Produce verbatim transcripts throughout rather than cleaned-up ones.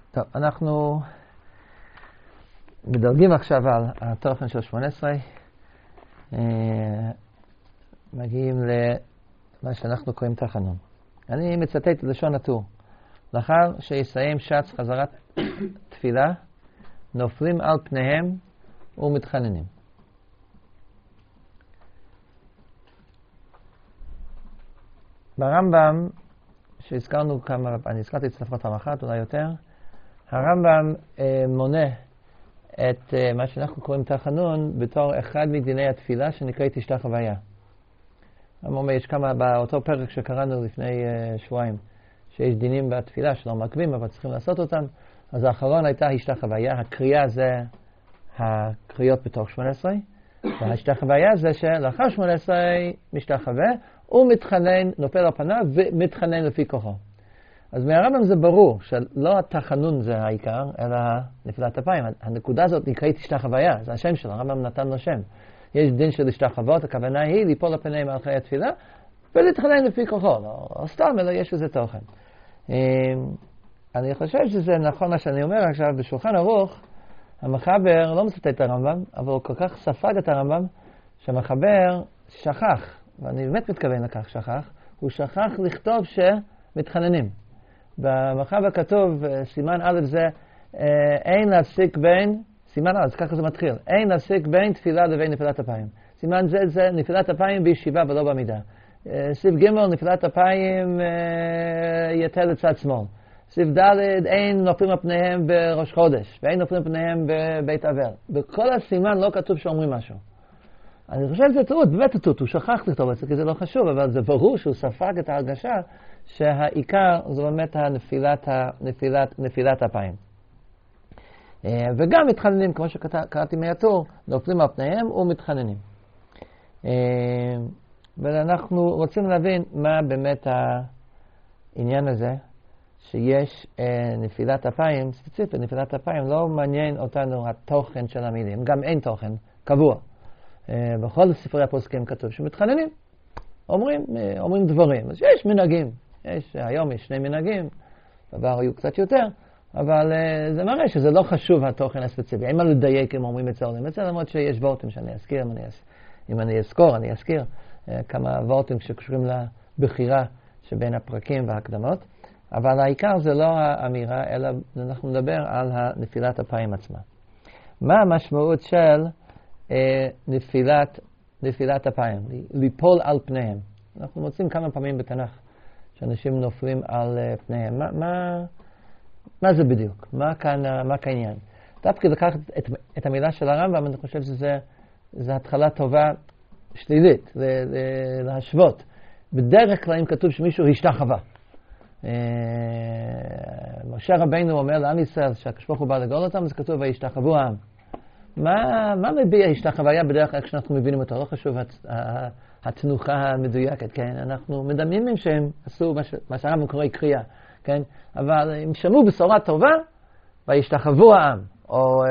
טוב, אנחנו מדרגים עכשיו על התוכן של שמונה עשרה. מגיעים למה שאנחנו קוראים תחנון. אני מצטט את לשון הטור. לאחר שיסיים שץ חזרת תפילה, נופלים על פניהם ומתחננים. ברמב"ם, שהזכרנו כמה, אני הזכרתי את ספרות פעם אחת, אולי יותר, הרמב"ם אה, מונה את אה, מה שאנחנו קוראים תחנון בתור אחד מדיני התפילה שנקרא תשתח הוויה. אומר, יש כמה, באותו פרק שקראנו לפני אה, שבועיים, שיש דינים בתפילה שלא מעכבים, אבל צריכים לעשות אותם. אז האחרון הייתה השתח הוויה, הקריאה זה הקריאות בתוך שמונה עשרה, והשתח הוויה זה שלאחר שמונה עשרה משתחווה, הוא מתחנן, נופל על פניו ומתחנן לפי כוחו. אז מהרמב"ם זה ברור שלא התחנון זה העיקר, אלא נפילת אפיים. הנקודה הזאת נקראת השתחוויה, זה השם שלו, הרמב"ם נתן לו שם. יש דין של השתחוות, הכוונה היא ליפול על פניהם על חיי התפילה, ולהתחנן לפי כוחו, לא, לא סתם, אלא יש לזה תוכן. אני חושב שזה נכון מה שאני אומר עכשיו, בשולחן ערוך, המחבר לא מצטט את הרמב"ם, אבל הוא כל כך ספג את הרמב"ם, שהמחבר שכח, ואני באמת מתכוון לכך שכח, הוא שכח לכתוב שמתחננים. במחבר כתוב, סימן א' זה, אין להפסיק בין, סימן א', ככה זה מתחיל, אין להפסיק בין תפילה לבין נפילת אפיים. סימן זה, זה נפילת אפיים בישיבה ולא בעמידה. סיב ג' נפילת אפיים יתר לצד שמאל. סיב ד' אין נופלים על פניהם בראש חודש, ואין נופלים על פניהם בבית אבל. בכל הסימן לא כתוב שאומרים משהו. אני חושב שזה טעות, באמת טעות, הוא שכח לכתוב את זה, כי זה לא חשוב, אבל זה ברור שהוא ספג את ההרגשה שהעיקר זה באמת הנפילת, הנפילת, נפילת אפיים. וגם מתחננים, כמו שקראתי מהטור, נופלים על פניהם ומתחננים. ואנחנו רוצים להבין מה באמת העניין הזה, שיש נפילת אפיים, ספציפית נפילת אפיים, לא מעניין אותנו התוכן של המילים, גם אין תוכן קבוע. בכל ספרי הפוסקים כתוב שמתחננים, אומרים, אומרים דברים. אז יש מנהגים, יש, היום יש שני מנהגים, בעבר היו קצת יותר, אבל זה מראה שזה לא חשוב התוכן הספציפי. אין מה לדייק אם אומרים את זה או לא. זה למרות שיש וורטים שאני אזכיר, אם אני, אם אני אזכור, אני אזכיר כמה וורטים שקשורים לבחירה שבין הפרקים וההקדמות. אבל העיקר זה לא האמירה, אלא אנחנו נדבר על נפילת אפיים עצמה. מה המשמעות של אה, נפילת, נפילת אפיים? ליפול על פניהם. אנחנו מוצאים כמה פעמים בתנ"ך שאנשים נופלים על uh, פניהם. מה, מה, מה זה בדיוק? מה כאן, מה כאן עניין? דווקא לקחת את, את המילה של הרמב"ם, אני חושב שזה זה התחלה טובה שלילית, ל, ל, להשוות. בדרך כלל אם כתוב שמישהו השתחווה. משה רבינו אומר לעם ישראל שהקדוש ברוך הוא בא לגאול אותם, אז כתוב וישתחוו העם. מה, מה מביע השתחוויה בדרך כלל כשאנחנו מבינים אותו? לא חשוב התנוחה המדויקת, כן? אנחנו מדמיינים שהם עשו מה שהרמב"ם קורא קריאה, כן? אבל הם שמעו בשורה טובה וישתחוו העם. או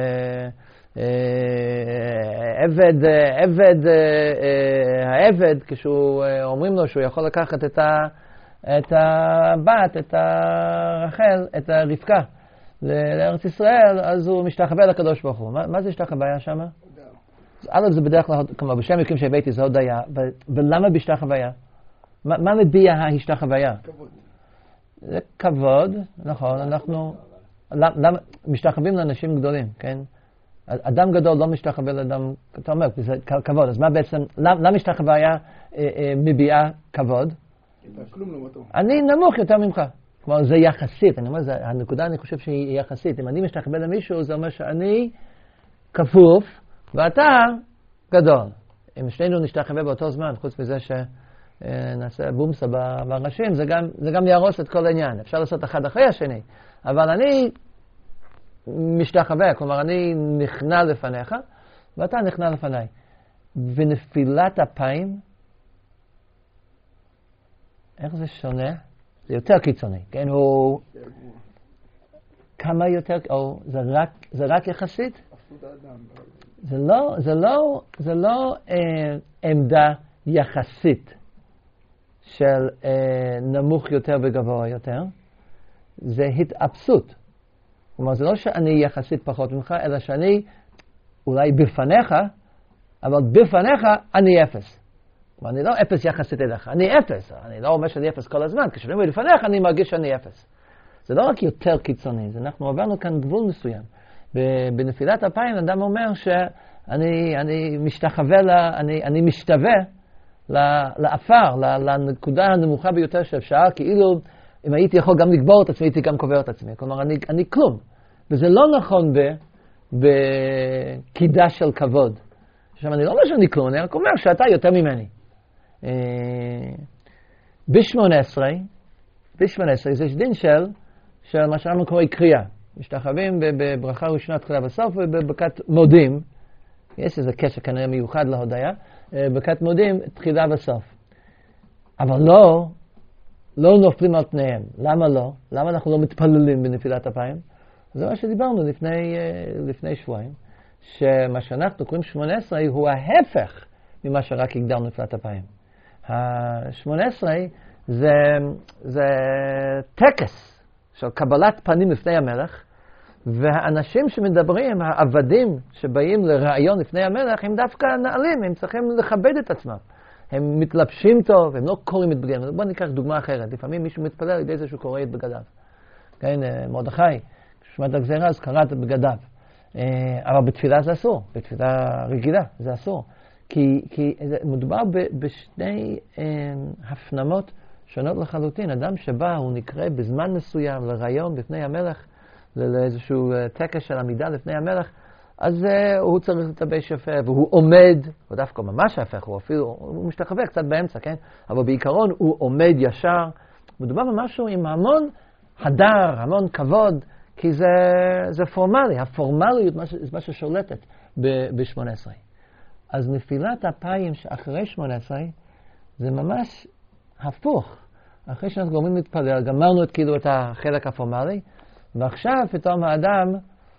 עבד, עבד, העבד, כשהוא אומרים לו שהוא יכול לקחת את ה את הבת, את הרחל, את הרבקה לארץ ישראל, אז הוא משתחווה לקדוש ברוך הוא. מה, מה זה השתחוויה שם? א' זה בדרך כלל, כמו בשם מקרים שהבאתי, זה הודיה, ולמה בהשתחוויה? מה, מה מביע ההשתחוויה? כבוד. זה כבוד, נכון, אנחנו למה, משתחווים לאנשים גדולים, כן? אדם גדול לא משתחווה לאדם, אתה אומר, זה כבוד, אז מה בעצם, למה השתחוויה מביעה כבוד? אני נמוך יותר ממך. כלומר, זה יחסית. אני אומר, זה, הנקודה אני חושב שהיא יחסית. אם אני משתחווה למישהו, זה אומר שאני כפוף, ואתה גדול. אם שנינו נשתחווה באותו זמן, חוץ מזה שנעשה בומסה בראשים, זה גם, זה גם יהרוס את כל העניין. אפשר לעשות אחד אחרי השני. אבל אני משתחווה, כלומר, אני נכנע לפניך, ואתה נכנע לפניי. ונפילת אפיים, איך זה שונה? זה יותר קיצוני, כן? הוא כמה יותר, או זה רק, זה רק יחסית? זה לא, זה לא, זה לא אה, עמדה יחסית של אה, נמוך יותר וגבוה יותר. זה התאפסות. כלומר, זה לא שאני יחסית פחות ממך, אלא שאני אולי בפניך, אבל בפניך אני אפס. כלומר, אני לא אפס יחסית אליך, אני אפס. אני לא אומר שאני אפס כל הזמן, כשאני אומר לפניך אני מרגיש שאני אפס. זה לא רק יותר קיצוני, זה אנחנו עברנו כאן גבול מסוים. בנפילת אפיים אדם אומר שאני אני משתחווה, לה, אני, אני משתווה לאפר, לנקודה הנמוכה ביותר שאפשר, כאילו אם הייתי יכול גם לגבור את עצמי, הייתי גם קובר את עצמי. כלומר, אני, אני כלום. וזה לא נכון בקידה של כבוד. עכשיו, אני לא אומר שאני כלום, אני רק אומר שאתה יותר ממני. ב-שמונה עשרה, ב-שמונה עשרה, זה דין של, של מה שאנחנו קוראים קריאה. משתחווים בברכה ראשונה, תחילה בסוף, ובברכת מודים. יש איזה קשר כנראה מיוחד להודיה. ברכת מודים, תחילה בסוף. אבל לא, לא נופלים על פניהם. למה לא? למה אנחנו לא מתפללים בנפילת אפיים? זה מה שדיברנו לפני, לפני שבועיים. שמה שאנחנו קוראים שמונה עשרה הוא ההפך ממה שרק הגדרנו נפילת אפיים. ה-שמונה עשרה זה, זה טקס של קבלת פנים לפני המלך, והאנשים שמדברים, העבדים שבאים לראיון לפני המלך, הם דווקא נעלים, הם צריכים לכבד את עצמם. הם מתלבשים טוב, הם לא קוראים את בגדיהם. בואו ניקח דוגמה אחרת. לפעמים מישהו מתפלל על ידי זה שהוא קורא את בגדיו. כן, מרדכי, כששמע את הגזירה, אז קרא את בגדיו. אבל בתפילה זה אסור, בתפילה רגילה זה אסור. כי, כי מדובר בשני הפנמות שונות לחלוטין. אדם שבא, הוא נקרא בזמן מסוים לראיון בפני המלך, לאיזשהו טקס של עמידה לפני המלך, אז uh, הוא צריך לטבש יפה, והוא עומד, הוא דווקא ממש ההפך, הוא אפילו, הוא משתחווה קצת באמצע, כן? אבל בעיקרון הוא עומד ישר. מדובר במשהו עם המון הדר, המון כבוד, כי זה, זה פורמלי, הפורמליות זה מה ששולטת ב-שמונה עשרה. אז נפילת אפיים שאחרי שמונה עשרה, זה ממש הפוך. אחרי שאנחנו גורמים להתפלל, גמרנו את, כאילו, את החלק הפורמלי, ועכשיו פתאום האדם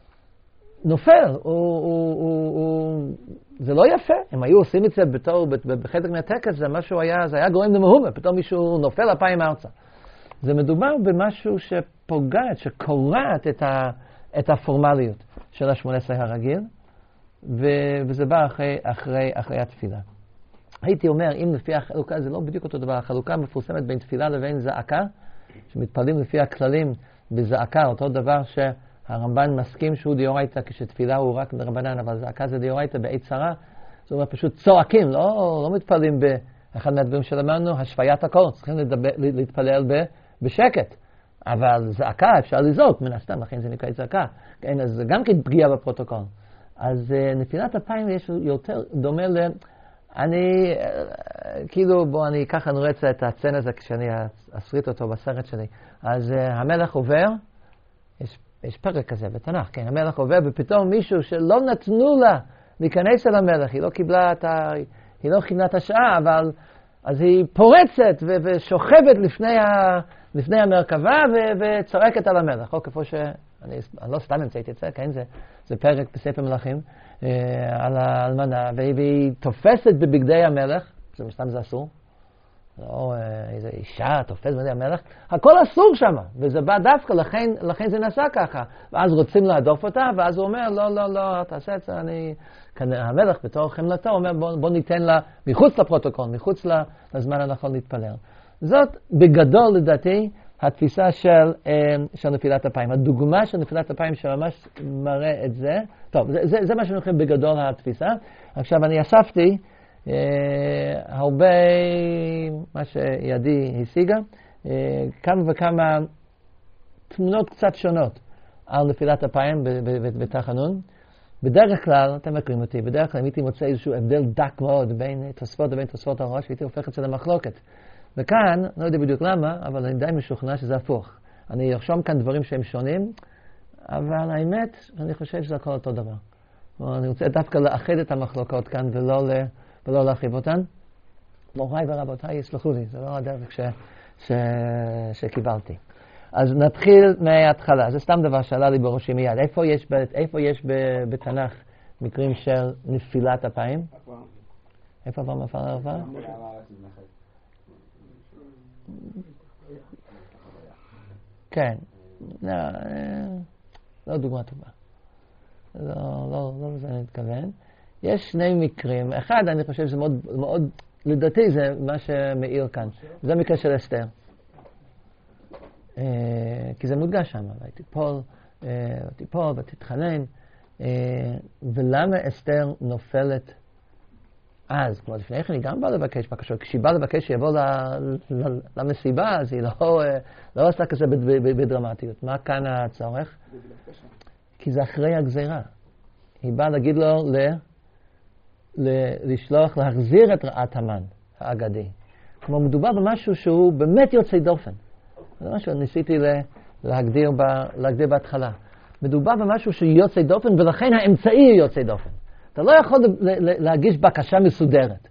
נופל, הוא, הוא, הוא, הוא, זה לא יפה. הם היו עושים את זה בתור, בחלק מהטקס, זה משהו היה, זה היה גורם למהומה, פתאום מישהו נופל אפיים ארצה. זה מדובר במשהו שפוגעת, שקורעת את, ה, את הפורמליות של ה-שמונה עשרה הרגיל, ו, וזה בא אחרי, אחרי, אחרי התפילה. הייתי אומר, אם לפי החלוקה, זה לא בדיוק אותו דבר, החלוקה מפורסמת בין תפילה לבין זעקה, שמתפללים לפי הכללים בזעקה, אותו דבר שהרמב"ן מסכים שהוא דיורייתא, כשתפילה הוא רק ברבנן, אבל זעקה זה דיורייתא בעת צרה, זאת אומרת פשוט צועקים, לא, לא מתפללים באחד מהדברים שלמדנו, השוויית הקול, צריכים לדבר, להתפלל ב, בשקט, אבל זעקה אפשר לזעוק, מן הסתם, לכן זה נקרא זעקה, כן, אז זה גם כן פגיעה בפרוטוקול. אז נפילת אפיים יש יותר דומה ל... אני, כאילו, בוא, אני ככה נורץ את הסצנה הזה כשאני אסריט אותו בסרט שלי. אז uh, המלך עובר, יש, יש פרק כזה בתנ"ך, כן, המלך עובר, ופתאום מישהו שלא נתנו לה להיכנס אל המלך, היא לא קיבלה את ה... היא לא קיבלה את השעה, אבל... אז היא פורצת ו- ושוכבת לפני, ה- לפני המרכבה ו- וצועקת על המלך. או כפו ש... אני, אני לא סתם המצאתי את זה, כן, זה, זה פרק בספר מלכים, אה, על האלמנה, והיא תופסת בבגדי המלך, זה מסתם זה אסור, לא איזו אישה תופסת בבגדי המלך, הכל אסור שם, וזה בא דווקא, לכן, לכן זה נעשה ככה, ואז רוצים להדוף אותה, ואז הוא אומר, לא, לא, לא, תעשה את זה, אני... המלך בתור חמלתו אומר, בוא, בוא ניתן לה מחוץ לפרוטוקול, מחוץ לזמן הנכון להתפלל. זאת בגדול לדעתי, התפיסה של, של נפילת אפיים. הדוגמה של נפילת אפיים שממש מראה את זה. טוב, זה, זה, זה מה שאני חושב בגדול התפיסה. עכשיו אני אספתי אה, הרבה, מה שידי השיגה, אה, כמה וכמה תמונות קצת שונות על נפילת אפיים בתחנון. בדרך כלל, אתם מכירים אותי, בדרך כלל אם הייתי מוצא איזשהו הבדל דק מאוד בין תוספות לבין תוספות הראש, הייתי הופך את זה למחלוקת. וכאן, לא יודע בדיוק למה, אבל אני די משוכנע שזה הפוך. אני ארשום כאן דברים שהם שונים, אבל האמת, אני חושב שזה הכל אותו דבר. אני רוצה דווקא לאחד את המחלוקות כאן ולא, ולא להרחיב אותן. מוריי ורבותיי, יסלחו לי, זה לא הדרך ש, ש, שקיבלתי. אז נתחיל מההתחלה. זה סתם דבר שעלה לי בראשי מיד. איפה יש, איפה יש בתנ"ך מקרים של נפילת אפיים? איפה עבר מפעל העבר? כן. לא דוגמה טובה. לא, לא, לא לזה אני מתכוון. יש שני מקרים. אחד, אני חושב שזה מאוד, מאוד, לדעתי זה מה שמאיר כאן. זה המקרה של אסתר. כי זה מודגש שם, ותיפול, ותיפול ותתחנן. ולמה אסתר נופלת אז? כמו לפני כן היא גם באה לבקש בקשות. כשהיא באה לבקש שיבוא למסיבה, אז היא לא עשתה כזה בדרמטיות. מה כאן הצורך? כי זה אחרי הגזירה. היא באה להגיד לו לשלוח, להחזיר את רעת המן האגדי. כמו מדובר במשהו שהוא באמת יוצא דופן. זה משהו שניסיתי להגדיר, להגדיר בהתחלה. מדובר במשהו שיוצא דופן, ולכן האמצעי יוצא דופן. אתה לא יכול להגיש בקשה מסודרת.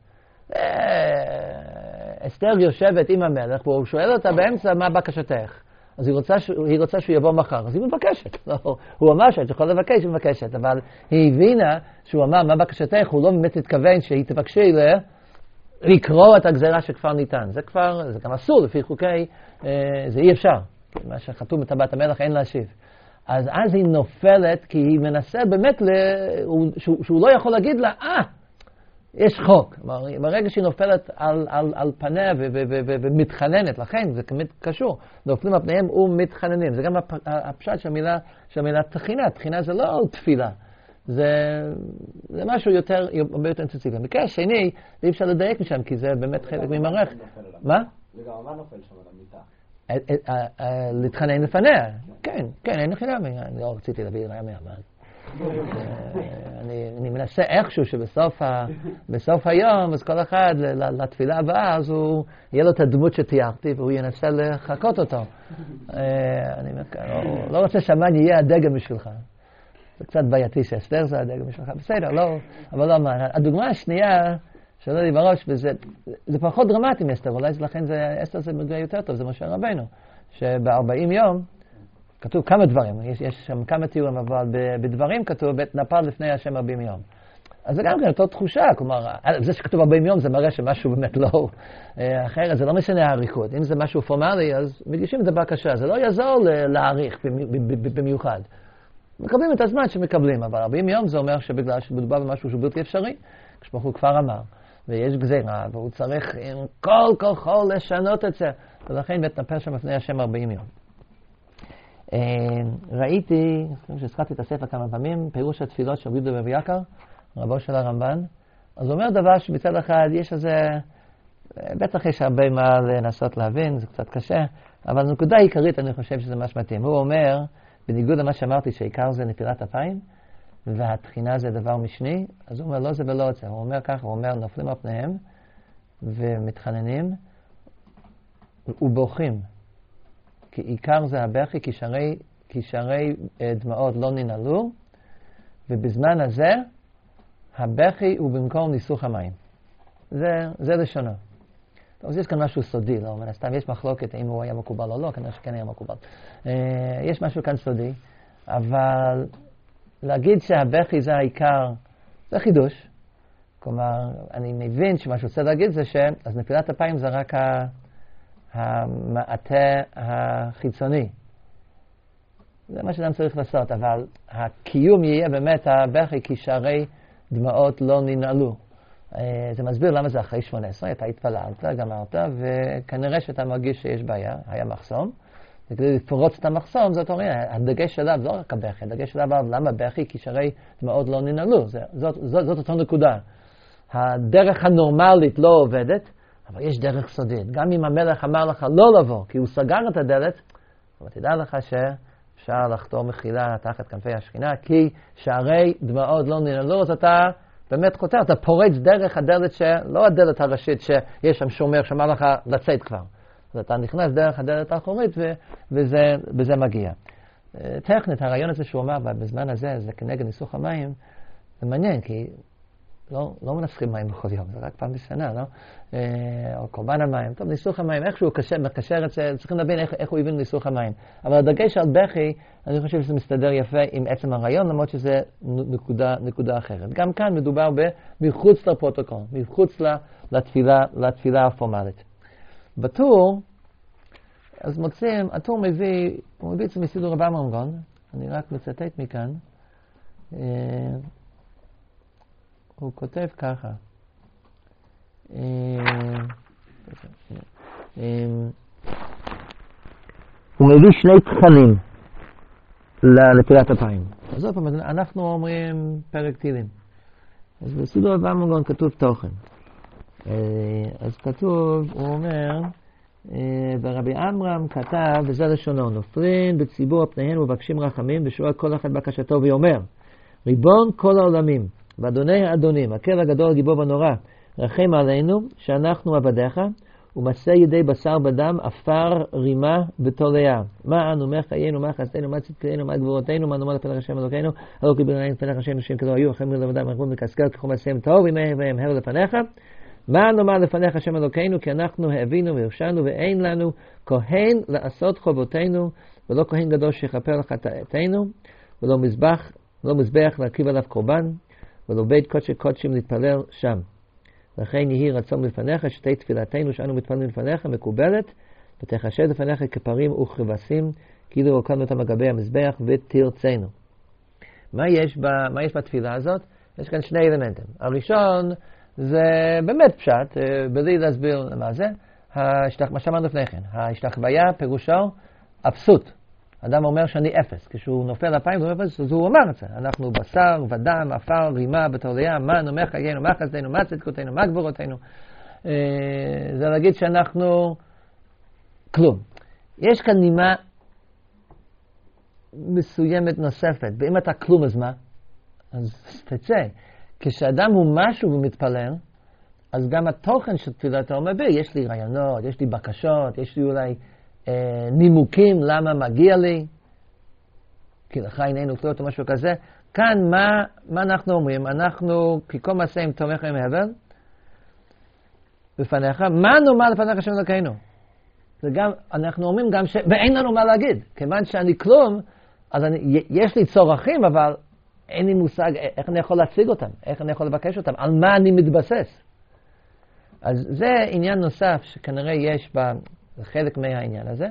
אסתר יושבת עם המלך, והוא שואל אותה באמצע מה בקשתך. אז היא רוצה, היא רוצה שהוא יבוא מחר, אז היא מבקשת. הוא אמר שאת יכולה לבקש, היא מבקשת, אבל היא הבינה שהוא אמר מה בקשתך, הוא לא באמת התכוון שהיא תבקשי לה, לקרוא את הגזירה שכבר ניתן. זה כבר, זה גם אסור לפי חוקי, זה אי אפשר. מה שחתום בטבעת המלך אין להשיב. אז אז היא נופלת, כי היא מנסה באמת, ל... שהוא, שהוא לא יכול להגיד לה, אה, יש חוק. ברגע שהיא נופלת על, על, על פניה ו- ו- ו- ו- ומתחננת, לכן זה כמית קשור, נופלים על פניהם ומתחננים. זה גם הפשט של המילה, של המילה תחינה. תחינה זה לא תפילה. זה, זה משהו יותר, הרבה יותר אינטנסיבי. במקרה השני, אי אפשר לדייק משם, כי זה באמת חלק ממערכת. מה? זה גם מה נופל שם על המיטה? להתחנן לפניה. כן, כן, אין חינם. אני לא רציתי להביא רעיה מהמן. אני מנסה איכשהו שבסוף היום, אז כל אחד לתפילה הבאה, אז הוא יהיה לו את הדמות שתיארתי, והוא ינסה לחכות אותו. אני לא רוצה שהמן יהיה הדגם בשבילך. זה קצת בעייתי שאסתר זה הדגם בשבילך. בסדר, לא, אבל לא מה. הדוגמה השנייה, שלא לי בראש, וזה זה פחות דרמטי מאסתר, אולי לכן זה, אסתר זה מגלה יותר טוב, זה משה רבנו, שב-ארבעים יום, כתוב כמה דברים, יש, יש שם כמה תיאורים, אבל בדברים כתוב, בית נפל לפני השם ארבעים יום. אז זה גם כן אותה תחושה, כלומר, זה שכתוב ארבעים יום זה מראה שמשהו באמת לא אחרת, זה לא משנה העריקות. אם זה משהו פורמלי, אז מדגישים את זה בקשה, זה לא יעזור להעריך במיוחד. מקבלים את הזמן שמקבלים, אבל ארבעים יום זה אומר שבגלל שמדובר במשהו שהוא בלתי אפשרי, כשברוך הוא כבר אמר, ויש גזירה, והוא צריך עם כל כוחו לשנות את זה, ולכן בית נפל שם לפני השם ארבעים יום. ראיתי, שהזכרתי את הספר כמה פעמים, פירוש התפילות של רבי יהודה רבי יקר, רבו של הרמב"ן, אז הוא אומר דבר שמצד אחד יש איזה, בטח יש הרבה מה לנסות להבין, זה קצת קשה, אבל הנקודה העיקרית אני חושב שזה ממש מתאים. הוא אומר, בניגוד למה שאמרתי שעיקר זה נפילת אפיים, והתחינה זה דבר משני, אז הוא אומר לא זה ולא זה. הוא אומר ככה, הוא אומר נופלים על פניהם ומתחננים ובוכים. כי עיקר זה הבכי, כי שערי, כי שערי דמעות לא ננעלו, ובזמן הזה הבכי הוא במקום ניסוך המים. זה, זה לשונו. אז יש כאן משהו סודי, לא? מן הסתם יש מחלוקת אם הוא היה מקובל או לא, כנראה שכן היה מקובל. יש משהו כאן סודי, אבל להגיד שהבכי זה העיקר, זה חידוש. כלומר, אני מבין שמה שהוא רוצה להגיד זה ש... אז נפילת אפיים זה רק ה... המעטה החיצוני. זה מה שאדם צריך לעשות, אבל הקיום יהיה באמת הבכי כי שערי דמעות לא ננעלו. זה מסביר למה זה אחרי שמונה עשרה, אתה התפללת, גמרת, וכנראה שאתה מרגיש שיש בעיה, היה מחסום. וכדי לפרוץ את המחסום, זאת אומרת, הדגש עליו, לא רק הבכי, הדגש עליו, למה בכי? כי שערי דמעות לא ננעלו. זאת, זאת, זאת אותו נקודה. הדרך הנורמלית לא עובדת, אבל יש דרך סודית. גם אם המלך אמר לך לא לבוא, כי הוא סגר את הדלת, אבל תדע לך שאפשר לחתור מחילה תחת כנפי השכינה, כי שערי דמעות לא ננעלו, אז אתה באמת חותר, אתה פורץ דרך הדלת שלא הדלת הראשית שיש שם שומר שאמר לך לצאת כבר. אז אתה נכנס דרך הדלת האחורית ו- וזה, וזה מגיע. טכנית, הרעיון הזה שהוא אמר בזמן הזה, זה כנגד ניסוך המים, זה מעניין, כי לא, לא מנסחים מים בכל יום, זה רק פעם בשנה, לא? או קורבן המים. טוב, ניסוך המים, איכשהו מקשר את זה, צריכים להבין איך, איך הוא הבין ניסוך המים. אבל הדגש על בכי, אני חושב שזה מסתדר יפה עם עצם הרעיון, למרות שזה נקודה, נקודה אחרת. גם כאן מדובר מחוץ לפרוטוקול, מחוץ לתפילה, לתפילה הפורמלית. בטור, אז מוצאים, הטור מביא, הוא מביא את זה מסידור רבם רמגון, אני רק מצטט מכאן, הוא כותב ככה, הוא מביא שני תכנים לנפילת אפיים. אז עוד פעם, אנחנו אומרים פרק תהילים. אז בסודות במונגון כתוב תוכן. אז כתוב, הוא אומר, ורבי עמרם כתב, וזה לשונו, נופלים בציבור הפניהם ובקשים רחמים, ושואל כל אחד בקשתו ואומר, ריבון כל העולמים, ואדוני האדונים, הקל הגדול הגיבור ונורא, רחם עלינו, שאנחנו עבדיך, ומסה ידי בשר בדם, אפר רימה ותולעה. מה אנו, מה חיינו, מה חסדנו, מה צדקנו, מה גבורתנו, מה נאמר לפניך השם אלוקינו, הלא כי בנעים לפניך השם נשים כדור היו, אחרים לבדם, אנחנו מקסקל ככל מעשיהם טוב, ימיהם והם הר לפניך. מה נאמר לפניך השם אלוקינו, כי אנחנו האבינו והרשענו, ואין לנו כהן לעשות חובותינו, ולא כהן גדול שיכפר לחטאתנו, ולא מזבח, לא מזבח להקריב עליו קורבן, ולא בית קודשי קודשים להתפלל שם. לכן יהי רצון לפניך, שתי תפילתנו שאנו מתפללים לפניך מקובלת, ותחשב לפניך כפרים וכבשים, כאילו הוקמנו אותם לגבי המזבח ותרצנו. מה יש, ב, מה יש בתפילה הזאת? יש כאן שני אלמנטים. הראשון זה באמת פשט, בלי להסביר מה זה, השתח, מה שאמרנו לפני כן, ההשתחוויה פירושו אפסות. אדם אומר שאני אפס, כשהוא נופל אפיים הוא אפס, אז הוא אומר את זה. אנחנו בשר, ודם, אפר, רימה, בתולעה, מה נאמר חיינו, מה חסדנו, מה צדקותינו, מה גבורתנו. זה להגיד שאנחנו כלום. יש כאן נימה מסוימת נוספת, ואם אתה כלום אז מה? אז תצא. כשאדם הוא משהו ומתפלל, אז גם התוכן של תפילתו מביא, יש לי רעיונות, יש לי בקשות, יש לי אולי אה, נימוקים למה מגיע לי, כי לך איננו כלום או משהו כזה. כאן מה, מה אנחנו אומרים? אנחנו, כי כל מעשיהם תומך עם הבל, בפניך, מה נאמר לפניך השם אלוקינו? וגם, אנחנו אומרים גם ש... ואין לנו מה להגיד, כיוון שאני כלום, אז אני, יש לי צורכים, אבל אין לי מושג איך אני יכול להציג אותם, איך אני יכול לבקש אותם, על מה אני מתבסס. אז זה עניין נוסף שכנראה יש בחלק מהעניין הזה.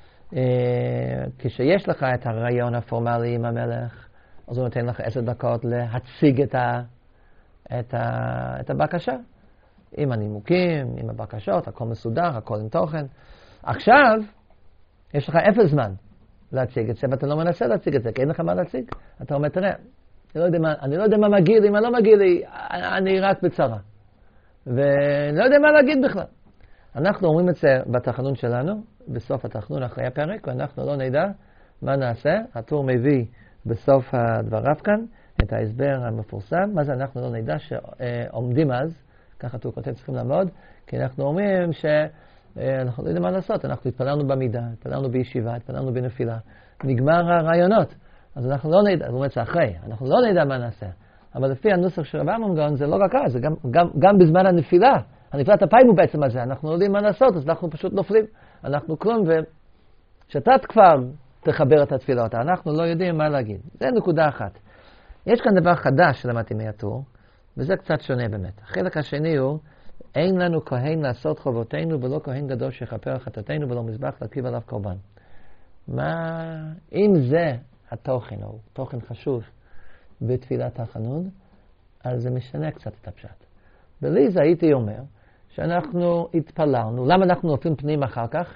כשיש לך את הרעיון הפורמלי עם המלך, אז הוא נותן לך עשר דקות להציג את, ה, את, ה, את הבקשה. עם הנימוקים, עם הבקשות, הכל מסודר, הכל עם תוכן. עכשיו, יש לך אפס זמן להציג את זה, ואתה לא מנסה להציג את זה, כי אין לך מה להציג. אתה אומר, תראה, אני לא יודע מה, אני לא יודע מה מגיע לי, מה לא מגיע לי, אני רק בצרה. ואני לא יודע מה להגיד בכלל. אנחנו אומרים את זה בתחנון שלנו, בסוף התחנון אחרי הפרק, ואנחנו לא נדע מה נעשה. הטור מביא בסוף הדבריו כאן את ההסבר המפורסם, מה זה אנחנו לא נדע שעומדים אז, ככה הטור כותב צריכים לעמוד, כי אנחנו אומרים שאנחנו לא יודעים מה לעשות, אנחנו התפללנו במידה, התפללנו בישיבה, התפללנו בנפילה, נגמר הרעיונות, אז אנחנו לא נדע, זאת אומרת שאחרי, אנחנו לא נדע מה נעשה. אבל לפי הנוסח של רבי עמרם גאון זה לא רק אז, זה גם, גם, גם בזמן הנפילה. הנפילת אפיים הוא בעצם הזה, אנחנו לא יודעים מה לעשות, אז אנחנו פשוט נופלים. אנחנו כלום, ושאתה כבר תחבר את התפילות, אנחנו לא יודעים מה להגיד. זה נקודה אחת. יש כאן דבר חדש שלמדתי מהטור, וזה קצת שונה באמת. החלק השני הוא, אין לנו כהן לעשות חובותינו, ולא כהן גדול שיכפר על חטאתנו, ולא מזבח להקריב עליו קורבן. מה, אם זה התוכן, או תוכן חשוב, בתפילת החנון, אז זה משנה קצת את הפשט. בלי זה הייתי אומר שאנחנו התפללנו. למה אנחנו נופלים פנים אחר כך?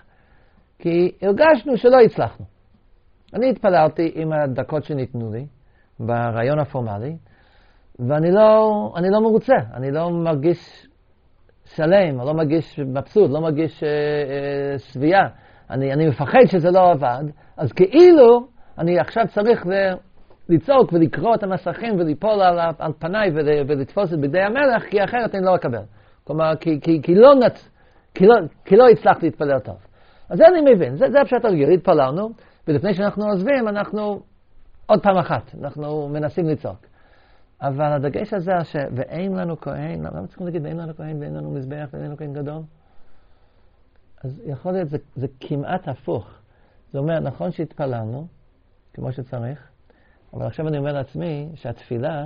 כי הרגשנו שלא הצלחנו. אני התפללתי עם הדקות שניתנו לי, ברעיון הפורמלי, ואני לא, אני לא מרוצה. אני לא מרגיש שלם, אני לא מרגיש מבסוט, לא מרגיש אה, אה, סבייה. אני, אני מפחד שזה לא עבד, אז כאילו אני עכשיו צריך ל... לצעוק ולקרוא את המסכים וליפול על, על פניי ול, ולתפוס את בגדי המלך, כי אחרת אני לא אקבל. כלומר, כי, כי, כי, לא, נת, כי, לא, כי לא הצלחתי להתפלל טוב. אז זה אני מבין, זה, זה הפשט הרגיל, התפללנו, ולפני שאנחנו עוזבים, אנחנו עוד פעם אחת, אנחנו מנסים לצעוק. אבל הדגש הזה, ש... ואין לנו כהן, למה צריכים להגיד, ואין לנו כהן, ואין לנו מזבח, ואין לנו כהן גדול? אז יכול להיות, זה, זה כמעט הפוך. זה אומר, נכון שהתפללנו, כמו שצריך, אבל עכשיו אני אומר לעצמי שהתפילה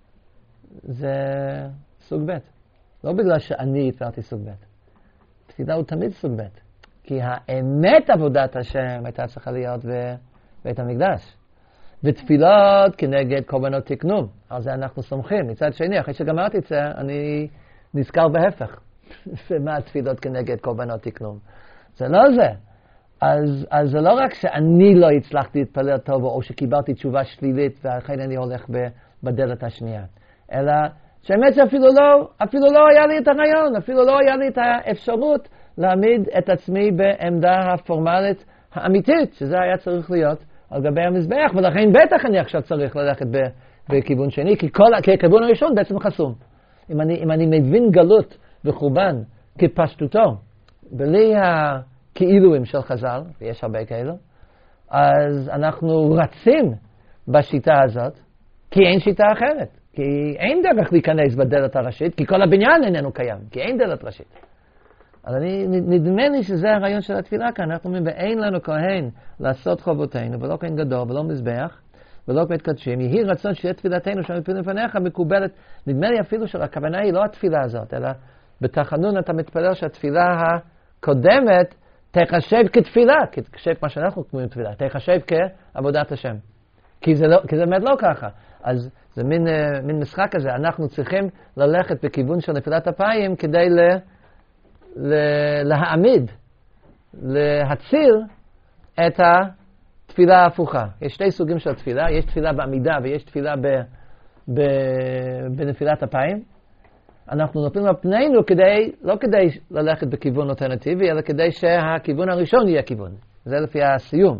זה סוג ב'. לא בגלל שאני התפללתי סוג ב'. תפילה הוא תמיד סוג ב'. כי האמת עבודת השם הייתה צריכה להיות בבית המקדש. ותפילות כנגד קורבנות תקנום. על זה אנחנו סומכים. מצד שני, אחרי שגמרתי את זה, אני נזכר בהפך. ומה התפילות כנגד קורבנות תקנום? זה לא זה. אז, אז זה לא רק שאני לא הצלחתי להתפלל טוב, או שקיבלתי תשובה שלילית, ואחרי אני הולך בדלת השנייה. אלא שבאמת שאפילו לא, אפילו לא היה לי את הרעיון, אפילו לא היה לי את האפשרות להעמיד את עצמי בעמדה הפורמלית האמיתית, שזה היה צריך להיות על גבי המזבח, ולכן בטח אני עכשיו צריך ללכת בכיוון שני, כי כל, כי הכיוון הראשון בעצם חסום. אם אני, אם אני מבין גלות וחורבן כפשטותו, בלי הכאילויים של חז"ל, ויש הרבה כאלו, אז אנחנו רצים בשיטה הזאת, כי אין שיטה אחרת. כי אין דרך להיכנס בדלת הראשית, כי כל הבניין איננו קיים, כי אין דלת ראשית. אז אני, נדמה לי שזה הרעיון של התפילה כאן. אנחנו אומרים, ואין לנו כהן לעשות חובותינו, ולא כהן גדול, ולא מזבח, ולא מתקדשים. יהי רצון שיהיה תפילתנו שם מפני לפניך מקובלת. נדמה לי אפילו שהכוונה היא לא התפילה הזאת, אלא בתחנון אתה מתפלל שהתפילה הקודמת תחשב כתפילה, תחשב מה שאנחנו קוראים תפילה, תחשב כעבודת השם. כי זה, לא, כי זה באמת לא ככה. אז זה מין, מין משחק כזה. אנחנו צריכים ללכת בכיוון של נפילת אפיים כדי ל, ל, להעמיד, להציר את התפילה ההפוכה. יש שתי סוגים של תפילה. יש תפילה בעמידה ויש תפילה ב, ב, בנפילת אפיים. אנחנו נופלים על פנינו כדי, לא כדי ללכת בכיוון אלטרנטיבי, אלא כדי שהכיוון הראשון יהיה כיוון. זה לפי הסיום.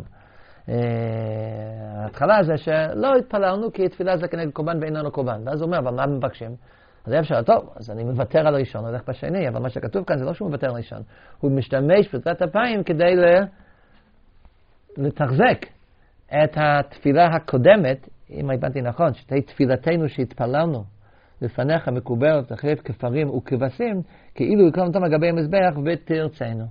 ההתחלה זה שלא התפללנו כי תפילה זה כנגד קורבן ואין לנו קורבן. ואז הוא אומר, אבל מה מבקשים? אז אפשר, טוב, אז אני מוותר על הראשון, הולך בשני, אבל מה שכתוב כאן זה לא שהוא מוותר על הראשון. הוא משתמש בתפילת אפיים כדי לתחזק את התפילה הקודמת, אם הבנתי נכון, שתהיה תפילתנו שהתפללנו לפניך מקובלת אחרי כפרים וכבשים, כאילו יקרום אותם לגבי המזבח ותרצנו.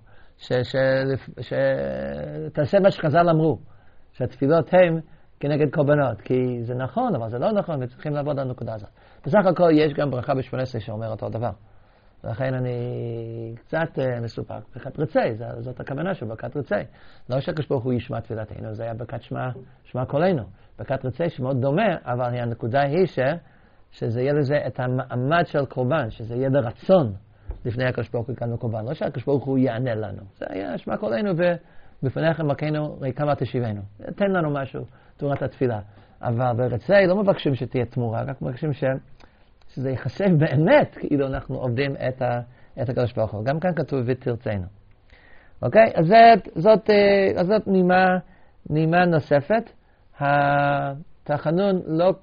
שתעשה מה שחז"ל אמרו, שהתפילות הם כנגד קורבנות, כי זה נכון, אבל זה לא נכון, וצריכים לעבוד על הנקודה הזאת. בסך הכל יש גם ברכה ב-שמונה עשרה שאומר אותו דבר. ולכן אני קצת מסופק. ברכת רצי, זאת הכוונה של ברכת רצי. לא שהקדוש ברוך הוא ישמע תפילתנו, זה היה ברכת שמע, שמע קולנו. ברכת רצי שמאוד דומה, אבל הנקודה היא ש, שזה יהיה לזה את המעמד של קורבן, שזה יהיה לרצון לפני הקדוש ברוך הוא יקנו קורבן. לא שהקדוש ברוך הוא יענה לנו. זה היה שמע קולנו ובפניכם מלכנו ריקמה תשיבנו. תן לנו משהו, תמורת התפילה. אבל ברצי לא מבקשים שתהיה תמורה, רק מבקשים ש... שזה ייחשב באמת, כאילו אנחנו עובדים את, ה, את הקדוש ברוך הוא. גם כאן כתוב ותרצנו. אוקיי? אז זאת, זאת, אז זאת נימה, נימה נוספת. התחנון לא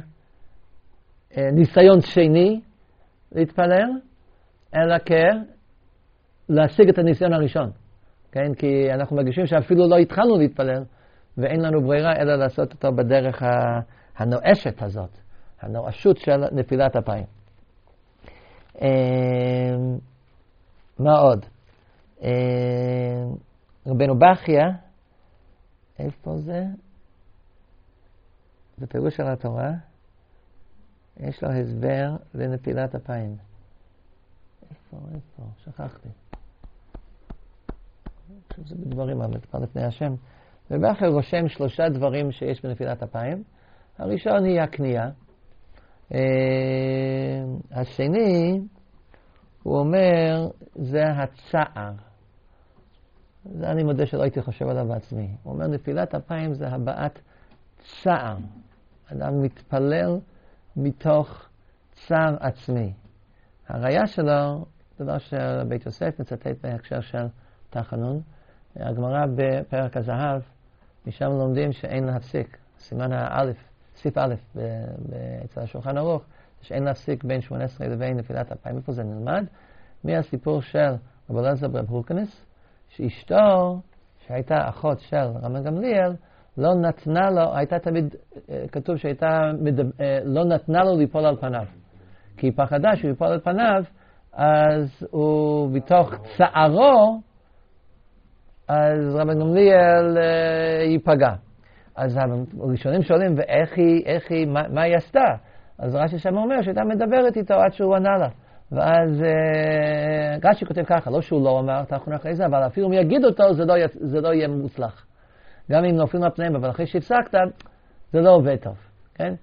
כניסיון שני להתפלל, אלא כלהשיג את הניסיון הראשון. כן? כי אנחנו מרגישים שאפילו לא התחלנו להתפלל, ואין לנו ברירה אלא לעשות אותו בדרך הנואשת הזאת. הנואשות של נפילת אפיים. מה עוד? רבנו בכיה, איפה זה? בפירוש של התורה, יש לו הסבר לנפילת אפיים. איפה, איפה? שכחתי. עכשיו זה בדברים, אבל כבר לפני השם. ובכיה רושם שלושה דברים שיש בנפילת אפיים. הראשון היא הקנייה. Uh, השני, הוא אומר, זה הצער. זה אני מודה שלא הייתי חושב עליו בעצמי. הוא אומר, נפילת אפיים זה הבעת צער. אדם מתפלל מתוך צער עצמי. הראיה שלו, דבר שבית יוסף מצטט בהקשר של תחנון. הגמרא בפרק הזהב, משם לומדים שאין להפסיק. סימן האלף. סעיף א' אצל השולחן ערוך, שאין להפסיק בין שמונה עשרה לבין נפילת אפיים. איפה זה נלמד? מהסיפור של רב אלעזר ברב הורקנס, שאשתו, שהייתה אחות של רבן גמליאל, לא נתנה לו, הייתה תמיד, כתוב שהייתה, לא נתנה לו ליפול על פניו. כי היא פחדה שהוא ייפול על פניו, אז הוא בתוך צערו, אז רבן גמליאל ייפגע. אז הראשונים שואלים, ואיך היא, איך היא, מה, מה היא עשתה? אז רש"י שם אומר שהייתה מדברת איתו עד שהוא ענה לה. ואז אה, רש"י כותב ככה, לא שהוא לא אמר, תחון אחרי זה, אבל אפילו אם יגיד אותו, זה לא, זה לא יהיה מוצלח. גם אם נופלים על פניהם, אבל אחרי שהפסקת, זה לא עובד טוב, כן?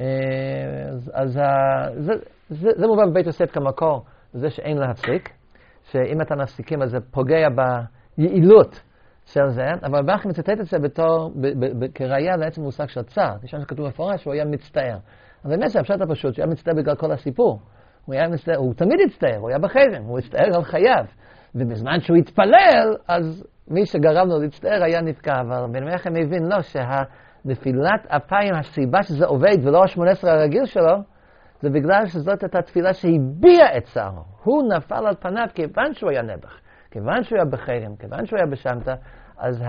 אז, אז זה, זה, זה מובן בבית יוסף כמקור, זה שאין להפסיק, שאם אתה מפסיקים אז זה פוגע ביעילות של זה, אבל באחי מצטט את זה בתור, ב, ב, ב, כראיה לעצם מושג של צער, כשם שכתוב מפורש שהוא היה מצטער. אבל באמת זה הפשט הפשוט, שהוא היה מצטער בגלל כל הסיפור. הוא היה מצטער, הוא תמיד הצטער, הוא היה בחרם, הוא הצטער על חייו. ובזמן שהוא התפלל, אז מי שגרם לו להצטער היה נתקע. אבל בן מנחם מבין לו שהנפילת אפיים, הסיבה שזה עובד ולא ה-שמונה עשרה הרגיל שלו, זה בגלל שזאת הייתה תפילה שהביעה את צערו. הוא נפל על פניו כיוון שהוא היה נבח, כיוון שהוא היה בחרם, כיוון שהוא היה בשמטה, אז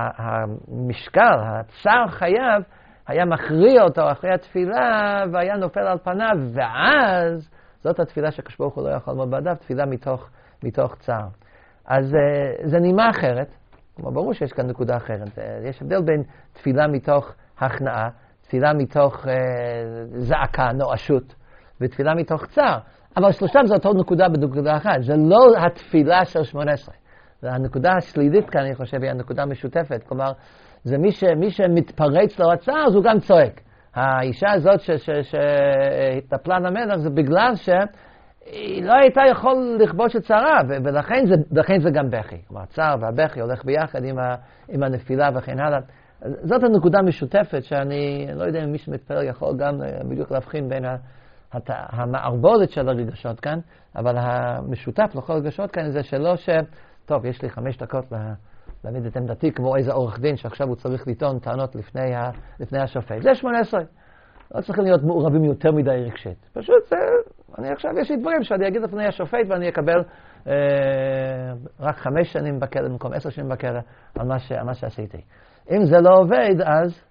המשקל, הצער חייו, היה מכריע אותו אחרי התפילה והיה נופל על פניו, ואז זאת התפילה שהקדוש ברוך הוא לא יכול ללמוד בעדיו, תפילה מתוך, מתוך צער. אז זה נימה אחרת, כמו ברור שיש כאן נקודה אחרת. יש הבדל בין תפילה מתוך הכנעה, תפילה מתוך אה, זעקה, נואשות, ותפילה מתוך צער. אבל שלושתם זה אותו נקודה בנקודה אחת. זה לא התפילה של שמונה עשרה. הנקודה השלילית כאן, אני חושב, היא הנקודה המשותפת. כלומר, זה מי, ש, מי שמתפרץ לו הצער, אז הוא גם צועק. האישה הזאת שהתנפלה למלך, זה בגלל שהיא לא הייתה יכול לכבוש את צערה, ולכן זה, לכן זה גם בכי. כלומר, הצער והבכי הולך ביחד עם, ה, עם הנפילה וכן הלאה. זאת הנקודה המשותפת שאני לא יודע אם מי שמתפלל יכול גם בדיוק להבחין בין המערבולת של הרגשות כאן, אבל המשותף לכל הרגשות כאן זה שלא ש... טוב, יש לי חמש דקות להעמיד את עמדתי כמו איזה עורך דין שעכשיו הוא צריך לטעון טענות לפני, ה... לפני השופט. זה שמונה עשרה. לא צריכים להיות מעורבים יותר מדי רגשית. פשוט זה... אני עכשיו יש לי דברים שאני אגיד לפני השופט ואני אקבל אה, רק חמש שנים בכלא במקום עשר שנים בכלא על מה, ש... על מה שעשיתי. אם זה לא עובד, אז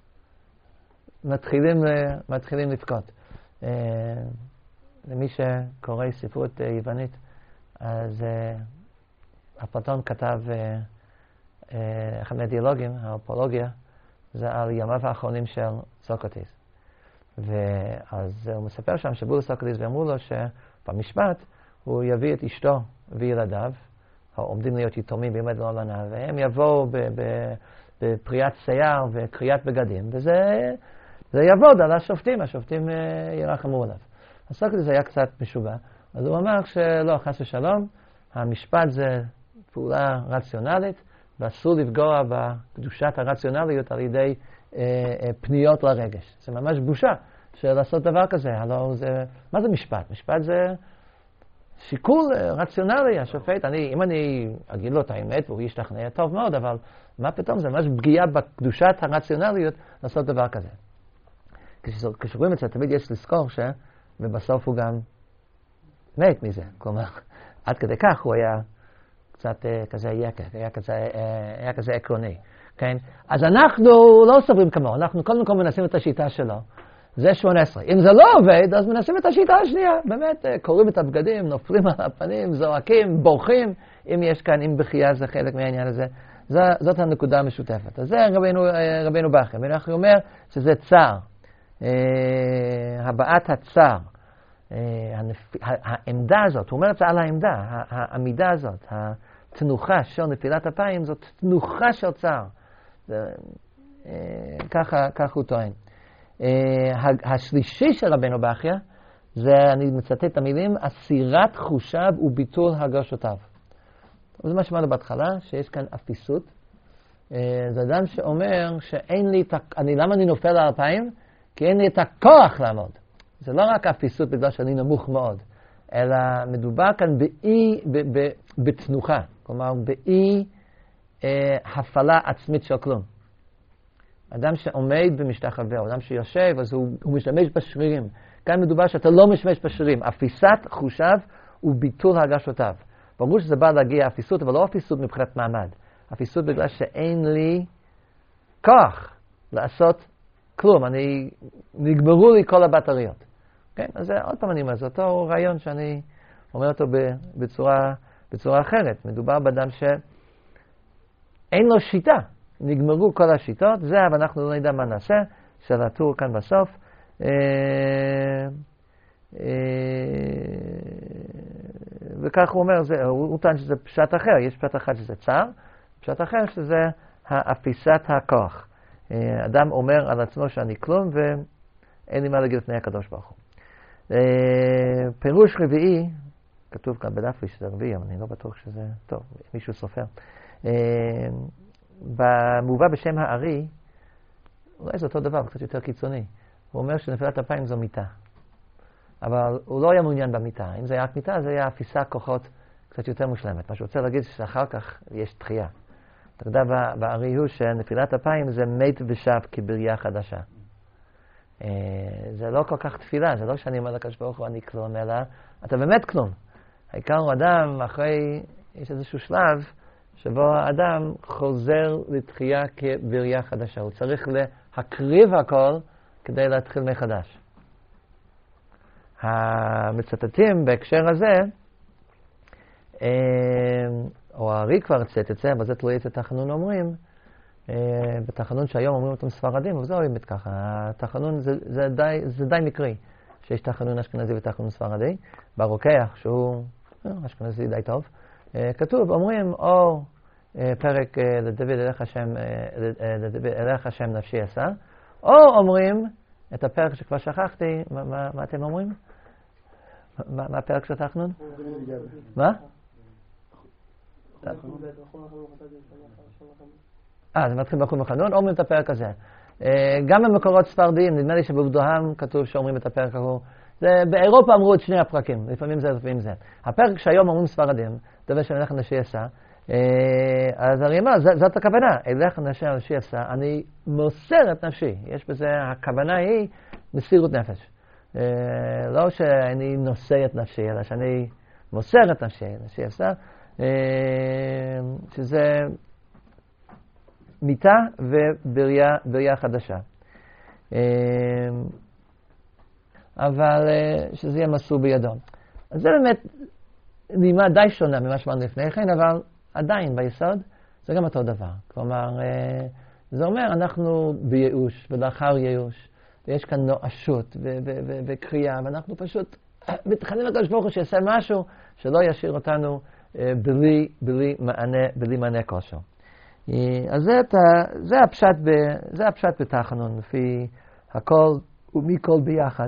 מתחילים, מתחילים לבכות. למי שקורא ספרות יוונית, אז אפלטון כתב אחד מהדיאלוגים, האפולוגיה, זה על ימיו האחרונים של סוקרטס. ואז הוא מספר שם שבאו לסוקרטס ואמרו לו שבמשפט הוא יביא את אשתו וילדיו, העומדים להיות יתומים בימי דלא לבנה, והם יבואו ב... ב בפריאת שיער וקריאת בגדים, וזה זה יעבוד על השופטים, השופטים ירחמו עליו. הסוקרטס היה קצת משוגע, אז הוא אמר שלא, חס ושלום, המשפט זה פעולה רציונלית, ואסור לפגוע בקדושת הרציונליות על ידי אה, אה, פניות לרגש. זה ממש בושה של לעשות דבר כזה. הלוא זה, מה זה משפט? משפט זה שיקול רציונלי, השופט. אני, אם אני אגיד לו את האמת, הוא ישתכנע טוב מאוד, אבל מה פתאום? זה ממש פגיעה בקדושת הרציונליות לעשות דבר כזה. כשרואים את זה, תמיד יש לזכור ש... ובסוף הוא גם מת מזה. כלומר, עד כדי כך הוא היה קצת כזה יקר, היה כזה, היה כזה עקרוני. כן? אז אנחנו לא סוברים כמוהו, אנחנו קודם כל מנסים את השיטה שלו. זה שמונה עשרה. אם זה לא עובד, אז מנסים את השיטה השנייה. באמת, קוראים את הבגדים, נופלים על הפנים, זועקים, בורחים. אם יש כאן, אם בחייה זה חלק מהעניין הזה. זאת הנקודה המשותפת. אז זה רבינו, רבינו בכר. רבינו בכר אומר שזה צער. הבעת הצער. העמדה הזאת, הוא אומר את זה על העמדה, העמידה הזאת, התנוחה של נפילת אפיים, זאת תנוחה של צער. ככה, ככה הוא טוען. השלישי של רבנו בכר, זה, אני מצטט את המילים, אסירת חושיו וביטול הרגשותיו. זה מה שאמרנו בהתחלה, שיש כאן אפיסות. זה אדם שאומר שאין לי, אני, למה אני נופל על אפיים? כי אין לי את הכוח לעמוד. זה לא רק אפיסות בגלל שאני נמוך מאוד, אלא מדובר כאן באי, ב, ב, בתנוחה. כלומר, באי אה, הפעלה עצמית של כלום. אדם שעומד במשתחווה, אדם שיושב, אז הוא, הוא משתמש בשרירים. כאן מדובר שאתה לא משתמש בשרירים. אפיסת חושיו וביטול הרגשותיו. ברור שזה בא להגיע אפיסות, אבל לא אפיסות מבחינת מעמד. אפיסות בגלל שאין לי כוח לעשות כלום. אני, נגמרו לי כל הבטריות. כן? אז זה, עוד פעם אני אומר, זה אותו רעיון שאני אומר אותו בצורה, בצורה אחרת. מדובר באדם שאין לו שיטה. נגמרו כל השיטות, זה, אבל אנחנו לא נדע מה נעשה, של הטור כאן בסוף. אה, אה, וכך הוא אומר, זה, הוא, הוא טען שזה פשט אחר, יש פשט אחד שזה צער, פשט אחר שזה האפיסת הכוח. אדם אומר על עצמו שאני כלום ואין לי מה להגיד לפני הקדוש ברוך הוא. פירוש רביעי, כתוב כאן בדף לי שזה רביעי, אבל אני לא בטוח שזה, טוב, מישהו סופר. במובא בשם הארי, אולי זה אותו דבר, קצת יותר קיצוני. הוא אומר שנפילת אפיים זו מיטה. אבל הוא לא היה מעוניין במיטה. אם זה היה רק מיטה, זה היה אפיסת כוחות קצת יותר מושלמת. מה שהוא רוצה להגיד שאחר כך יש תחייה. אתה יודע, בארי הוא שנפילת אפיים זה מת ושב כבריה חדשה. זה לא כל כך תפילה, זה לא שאני אומר לקדוש ברוך הוא אני כלום, אלא אתה באמת כלום. העיקר הוא אדם, אחרי, יש איזשהו שלב, שבו האדם חוזר לתחייה כבריה חדשה. הוא צריך להקריב הכל כדי להתחיל מחדש. המצטטים בהקשר הזה, או הארי כבר צט את זה, אבל זה תלוי את התחנון אומרים, בתחנון שהיום אומרים אותם ספרדים, אבל זה לא באמת ככה. התחנון זה, זה, די, זה די מקרי, שיש תחנון אשכנזי ותחנון ספרדי. ברוקח, שהוא אשכנזי די טוב, כתוב, אומרים, או פרק לדוד אליך השם, אליך השם נפשי עשה, או אומרים את הפרק שכבר שכחתי, מה, מה, מה אתם אומרים? מה, מה הפרק של התחנון? מה? אה, זה מתחיל בכל מחנון, אומרים את הפרק הזה. גם במקורות ספרדיים, נדמה לי שבבדוהם כתוב שאומרים את הפרק ההוא. באירופה אמרו את שני הפרקים, לפעמים זה, לפעמים זה. הפרק שהיום אומרים ספרדים, דבר של אליך נשי עשה, אז אני אומר, זאת הכוונה, אליך נשי עשה, אני מוסר את נפשי. יש בזה, הכוונה היא מסירות נפש. לא שאני נושא את נפשי, אלא שאני מוסר את נפשי, נשי עשה, שזה מיטה ובריאה חדשה. אבל שזה יהיה מסור בידו. אז זה באמת נימה די שונה ממה שאמרנו לפני כן, אבל עדיין ביסוד זה גם אותו דבר. כלומר, זה אומר אנחנו בייאוש ולאחר ייאוש, ויש כאן נואשות וקריאה, ואנחנו פשוט מתחננים לקדוש ברוך הוא שיעשה משהו שלא ישאיר אותנו בלי, בלי מענה, בלי מענה כלשהו. אז זה, זה הפשט, ב, זה הפשט בתחנון, לפי הכל ומכל ביחד.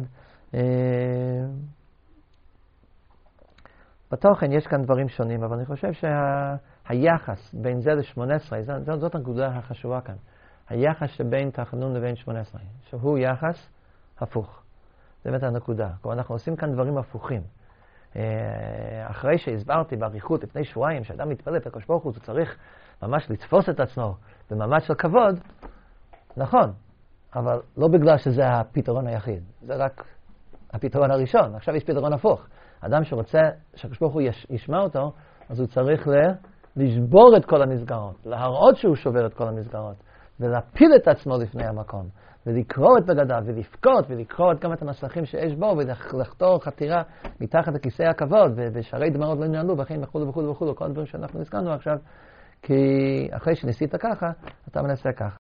בתוכן יש כאן דברים שונים, אבל אני חושב שהיחס בין זה ל-שמונה עשרה, זאת, זאת הנקודה החשובה כאן. היחס שבין תחנון לבין שמונה עשרה, שהוא יחס הפוך. זה באמת הנקודה. כלומר, אנחנו עושים כאן דברים הפוכים. אחרי שהסברתי בעריכות לפני שבועיים, שאדם מתפלל את הקדוש ברוך הוא, הוא צריך ממש לתפוס את עצמו במעמד של כבוד, נכון, אבל לא בגלל שזה הפתרון היחיד. זה רק הפתרון הראשון. עכשיו יש פתרון הפוך. אדם שרוצה שהקדוש ברוך הוא ישמע אותו, אז הוא צריך לשבור את כל המסגרות, להראות שהוא שובר את כל המסגרות, ולהפיל את עצמו לפני המקום, ולקרוא את בגדיו, ולפקוד, ולקרוא גם את המסכים שיש בו, ולחתור חתירה מתחת לכיסא הכבוד, ושערי דמעות לא ינעלו, וכן וכו' וכו' וכו', כל הדברים שאנחנו נזכרנו עכשיו, כי אחרי שניסית ככה, אתה מנסה ככה.